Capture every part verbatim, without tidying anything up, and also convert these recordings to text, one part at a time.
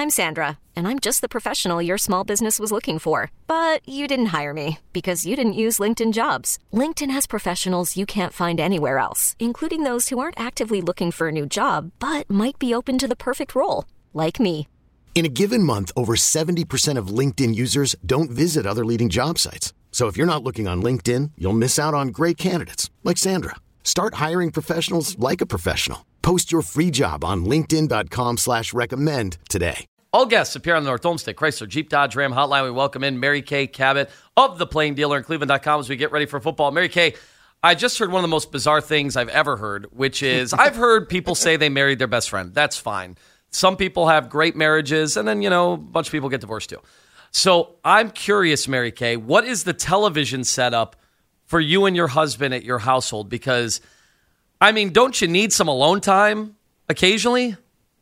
I'm Sandra, and I'm just the professional your small business was looking for. But you didn't hire me because you didn't use LinkedIn Jobs. LinkedIn has professionals you can't find anywhere else, including those who aren't actively looking for a new job, but might be open to the perfect role, like me. In a given month, over seventy percent of LinkedIn users don't visit other leading job sites. So if you're not looking on LinkedIn, you'll miss out on great candidates like Sandra. Start hiring professionals like a professional. Post your free job on linkedin.com slash recommend today. All guests appear on the North Olmsted Chrysler Jeep Dodge Ram hotline. We welcome in Mary Kay Cabot of The Plain Dealer in Cleveland dot com as we get ready for football. Mary Kay, I just heard one of the most bizarre things I've ever heard, which is I've heard people say they married their best friend. That's fine. Some people have great marriages, and then, you know, a bunch of people get divorced too. So I'm curious, Mary Kay, what is the television setup for you and your husband at your household? Because, I mean, don't you need some alone time occasionally?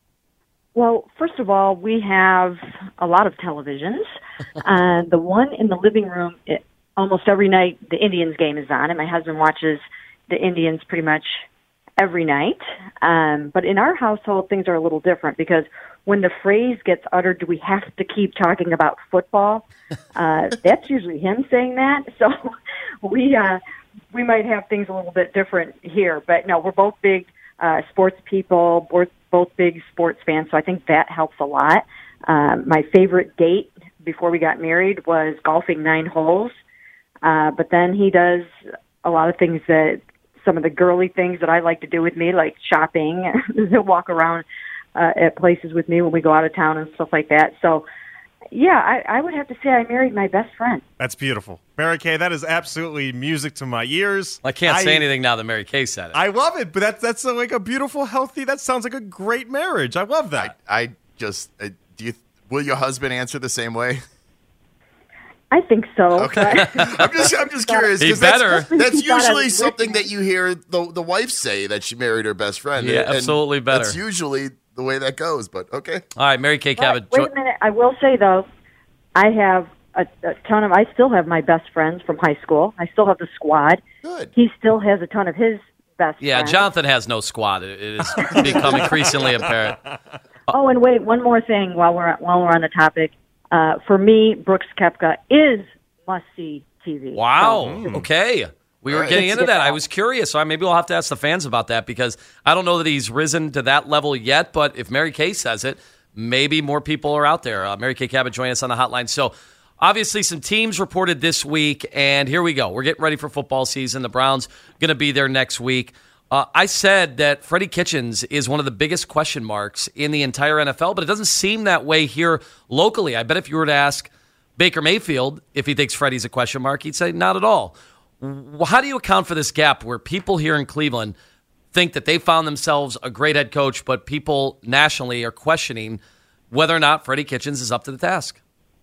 Well, first of all, we have a lot of televisions. uh, the one in the living room, it, almost every night the Indians game is on, and my husband watches the Indians pretty much every night. Um, but in our household, things are a little different because when the phrase gets uttered, do we have to keep talking about football? Uh, that's usually him saying that. So we uh, we might have things a little bit different here. But no, we're both big uh, sports people, both, both big sports fans, so I think that helps a lot. Um, my favorite date before we got married was golfing nine holes. Uh, but then he does a lot of things that some of the girly things that I like to do with me, like shopping. He'll walk around uh, at places with me when we go out of town and stuff like that. So, yeah, I, I would have to say I married my best friend. That's beautiful. Mary Kay, that is absolutely music to my ears. I can't I, say anything now that Mary Kay said it. I love it, but that's, that's a, like a beautiful, healthy, that sounds like a great marriage. I love that. I, I just, uh, do you, will your husband answer the same way? I think so. Okay. I'm just I'm just curious. He 'cause better. That's, that's usually something that you hear the the wife say, that she married her best friend. Yeah, and absolutely better. That's usually the way that goes, but okay. All right, Mary Kay Cabot. Wait a minute. I will say, though, I have a, a ton of, I still have my best friends from high school. I still have the squad. Good. He still has a ton of his best Yeah, friends. Jonathan has no squad. It it has become increasingly apparent. Oh, and wait, one more thing while we're while we're on the topic. Uh, for me, Brooks Koepka is must-see T V. Wow. So, Okay. We were Right. getting into that. I Yeah. was curious. So maybe we'll have to ask the fans about that because I don't know that he's risen to that level yet. But if Mary Kay says it, maybe more people are out there. Uh, Mary Kay Cabot joining us on the hotline. So obviously some teams reported this week, and here we go. We're getting ready for football season. The Browns going to be there next week. Uh, I said that Freddie Kitchens is one of the biggest question marks in the entire N F L, but it doesn't seem that way here locally. I bet if you were to ask Baker Mayfield if he thinks Freddie's a question mark, he'd say not at all. How do you account for this gap where people here in Cleveland think that they found themselves a great head coach, but people nationally are questioning whether or not Freddie Kitchens is up to the task?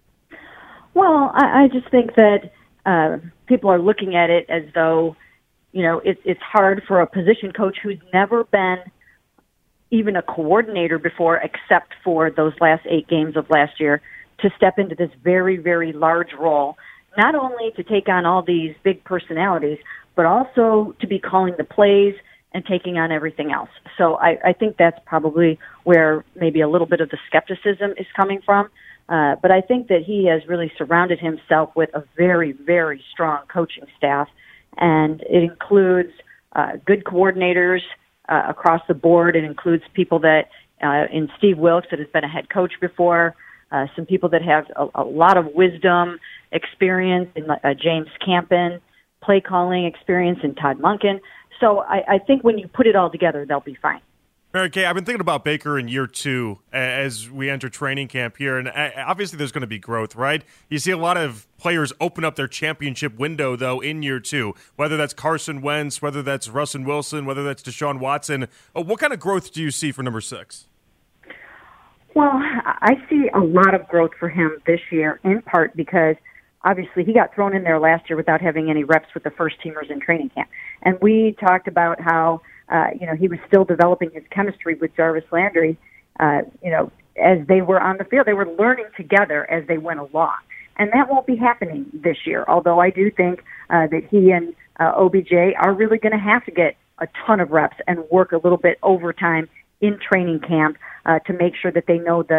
well, I, I just think that uh, people are looking at it as though, you know, it, it's hard for a position coach who's never been even a coordinator before, except for those last eight games of last year, to step into this very, very large role, not only to take on all these big personalities, but also to be calling the plays and taking on everything else. So I, I think that's probably where maybe a little bit of the skepticism is coming from. Uh, but I think that he has really surrounded himself with a very, very strong coaching staff, and it includes uh, good coordinators uh, across the board. It includes people that, uh, in Steve Wilkes, that has been a head coach before, uh, some people that have a, a lot of wisdom, experience in uh, James Campen, play calling experience in Todd Monken. So I, I think when you put it all together, they'll be fine. Mary Kay, I've been thinking about Baker in year two as we enter training camp here, and obviously there's going to be growth, right? You see a lot of players open up their championship window, though, in year two, whether that's Carson Wentz, whether that's Russell Wilson, whether that's Deshaun Watson. What kind of growth do you see for number six? Well, I see a lot of growth for him this year, in part because obviously he got thrown in there last year without having any reps with the first teamers in training camp. And we talked about how, uh, you know, he was still developing his chemistry with Jarvis Landry, uh, you know, as they were on the field. They were learning together as they went along. And that won't be happening this year, although I do think uh, that he and uh, O B J are really going to have to get a ton of reps and work a little bit overtime in training camp uh, to make sure that they know the,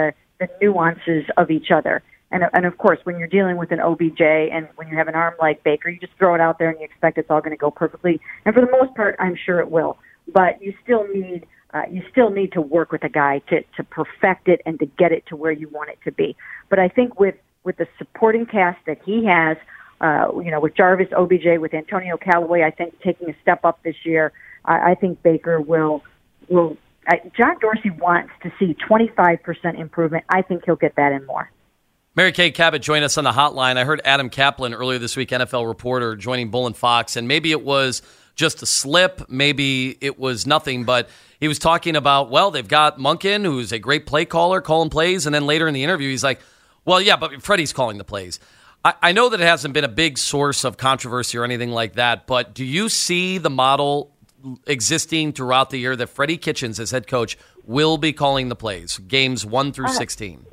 the nuances of each other. And, and of course, when you're dealing with an O B J and when you have an arm like Baker, you just throw it out there and you expect it's all going to go perfectly. And for the most part, I'm sure it will. But you still need uh, you still need to work with a guy to, to perfect it and to get it to where you want it to be. But I think with, with the supporting cast that he has, uh, you know, with Jarvis, O B J, with Antonio Callaway, I think taking a step up this year, I, I think Baker will will. Uh, John Dorsey wants to see twenty-five percent improvement. I think he'll get that and more. Mary Kay Cabot joined us on the hotline. I heard Adam Kaplan earlier this week, N F L reporter, joining Bull and Fox, and maybe it was just a slip, maybe it was nothing, but he was talking about, well, they've got Monken, who's a great play caller, calling plays, and then later in the interview, he's like, well, yeah, but Freddie's calling the plays. I, I know that it hasn't been a big source of controversy or anything like that, but do you see the model existing throughout the year that Freddie Kitchens, as head coach, will be calling the plays, games one through sixteen?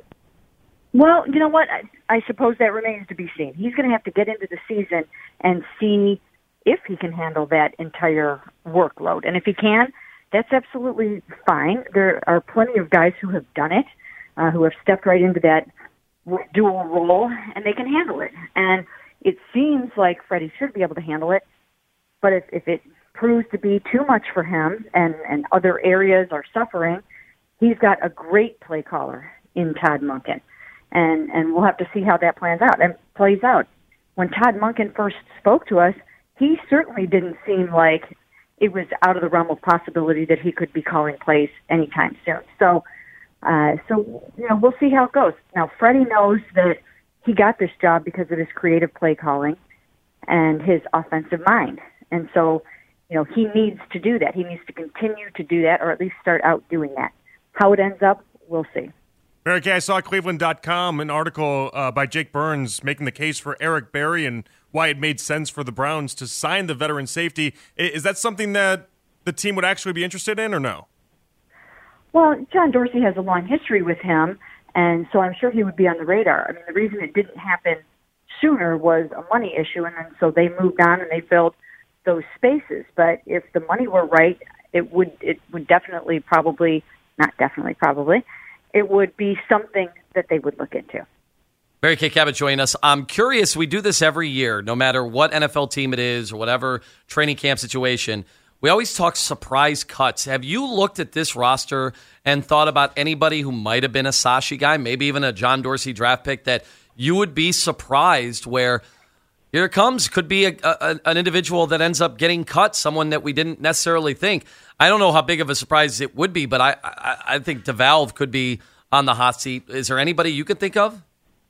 Well, you know what? I, I suppose that remains to be seen. He's going to have to get into the season and see if he can handle that entire workload. And if he can, that's absolutely fine. There are plenty of guys who have done it, uh, who have stepped right into that dual role, and they can handle it. And it seems like Freddie should be able to handle it, but if, if it proves to be too much for him and, and other areas are suffering, he's got a great play caller in Todd Monken. And and we'll have to see how that plans out and plays out. When Todd Monken first spoke to us, he certainly didn't seem like it was out of the realm of possibility that he could be calling plays anytime soon. So, uh, so you know, we'll see how it goes. Now, Freddie knows that he got this job because of his creative play calling and his offensive mind. And so, you know, he needs to do that. He needs to continue to do that, or at least start out doing that. How it ends up, we'll see. Mary Kay, I saw at Cleveland dot com an article uh, by Jake Burns making the case for Eric Berry and why it made sense for the Browns to sign the veteran safety. Is that something that the team would actually be interested in, or no? Well, John Dorsey has a long history with him, and so I'm sure he would be on the radar. I mean, the reason it didn't happen sooner was a money issue, and then so they moved on and they filled those spaces. But if the money were right, it would it would definitely probably, not definitely probably, it would be something that they would look into. Mary Kay Cabot joining us. I'm curious, we do this every year, no matter what N F L team it is or whatever training camp situation. We always talk surprise cuts. Have you looked at this roster and thought about anybody who might have been a Sashi guy, maybe even a John Dorsey draft pick, that you would be surprised where here it comes, could be a, a, an individual that ends up getting cut, someone that we didn't necessarily think? I don't know how big of a surprise it would be, but I, I, I think DeValve could be on the hot seat. Is there anybody you could think of?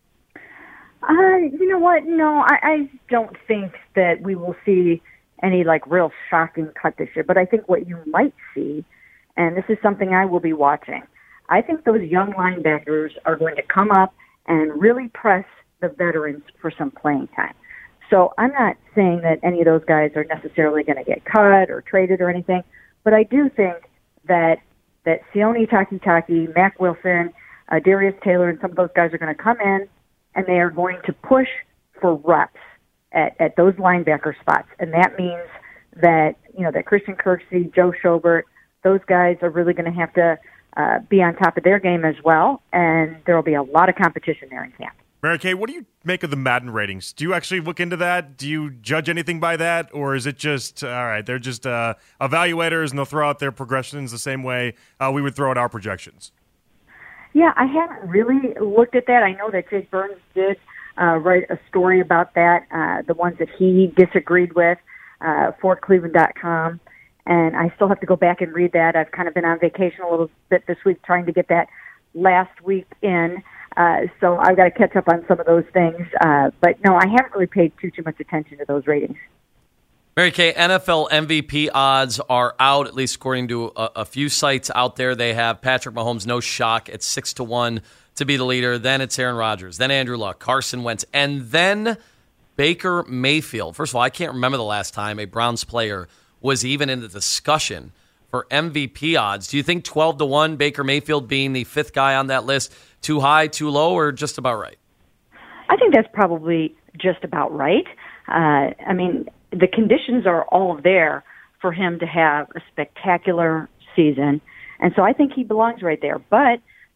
Uh, you know what? No, I, I don't think that we will see any like real shocking cut this year. But I think what you might see, and this is something I will be watching, I think those young linebackers are going to come up and really press the veterans for some playing time. So I'm not saying that any of those guys are necessarily going to get cut or traded or anything, but I do think that that Sione Takitaki, Mac Wilson, uh, Darius Taylor, and some of those guys are going to come in, and they are going to push for reps at, at those linebacker spots. And that means that, you know, that Christian Kirksey, Joe Schobert, those guys are really going to have to uh, be on top of their game as well, and there will be a lot of competition there in camp. Mary Kay, what do you make of the Madden ratings? Do you actually look into that? Do you judge anything by that? Or is it just, all right, they're just uh, evaluators and they'll throw out their progressions the same way uh, we would throw out our projections? Yeah, I haven't really looked at that. I know that Jake Burns did uh, write a story about that, uh, the ones that he disagreed with uh, for Cleveland dot com. And I still have to go back and read that. I've kind of been on vacation a little bit this week trying to get that last week in. Uh, so I've got to catch up on some of those things. Uh, but no, I haven't really paid too, too much attention to those ratings. Mary Kay, N F L M V P odds are out, at least according to a, a few sites out there. They have Patrick Mahomes, no shock, at six to one to be the leader. Then it's Aaron Rodgers, then Andrew Luck, Carson Wentz, and then Baker Mayfield. First of all, I can't remember the last time a Browns player was even in the discussion for M V P odds. Do you think twelve to one, Baker Mayfield being the fifth guy on that list, too high, too low, or just about right? I think that's probably just about right. Uh, I mean, the conditions are all there for him to have a spectacular season, and so I think he belongs right there. But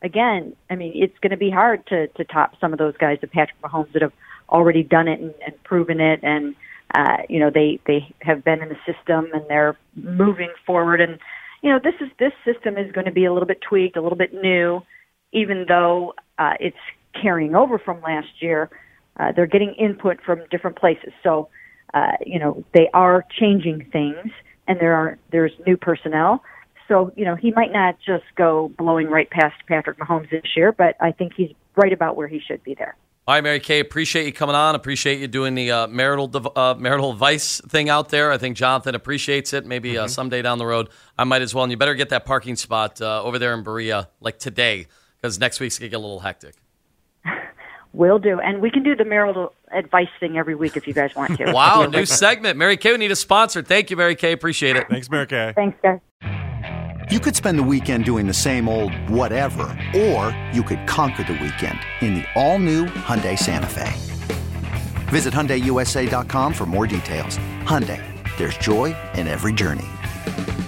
again, I mean, it's going to be hard to, to top some of those guys, the Patrick Mahomes, that have already done it and, and proven it. And, uh, you know, they, they have been in the system and they're moving forward. And, you know, this is this system is going to be a little bit tweaked, a little bit new, even though uh, it's carrying over from last year. Uh, they're getting input from different places. So, uh, you know, they are changing things, and there are there's new personnel. So, you know, he might not just go blowing right past Patrick Mahomes this year, but I think he's right about where he should be there. All right, Mary Kay, appreciate you coming on. Appreciate you doing the uh, marital uh, marital advice thing out there. I think Jonathan appreciates it. Maybe mm-hmm. uh, someday down the road, I might as well. And you better get that parking spot uh, over there in Berea, like today, because next week's going to get a little hectic. Will do. And we can do the marital advice thing every week if you guys want to. Wow, new segment. Mary Kay, we need a sponsor. Thank you, Mary Kay. Appreciate it. Thanks, Mary Kay. Thanks, guys. You could spend the weekend doing the same old whatever, or you could conquer the weekend in the all-new Hyundai Santa Fe. Visit Hyundai U S A dot com for more details. Hyundai, there's joy in every journey.